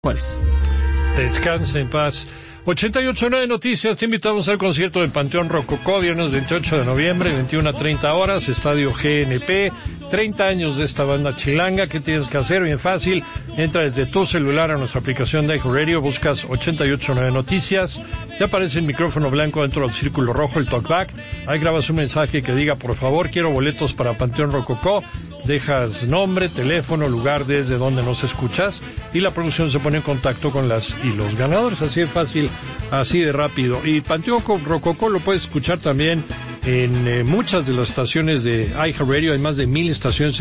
¿Cuáles? Descansa en paz. 88.9 Noticias, te invitamos al concierto del Panteón Rococó, viernes 28 de noviembre, 21 a 30 horas, Estadio GNP, 30 años de esta banda chilanga. ¿Qué tienes que hacer? Bien fácil, entra desde tu celular a nuestra aplicación de iHeartRadio, buscas 88.9 Noticias, te aparece el micrófono blanco dentro del círculo rojo, el talkback, ahí grabas un mensaje que diga, por favor, quiero boletos para Panteón Rococó, dejas nombre, teléfono, lugar desde donde nos escuchas, y la producción se pone en contacto con las y los ganadores, así de fácil, así de rápido. Y Panteón Rococó lo puedes escuchar también en muchas de las estaciones de iHeartRadio, hay más de 1000 estaciones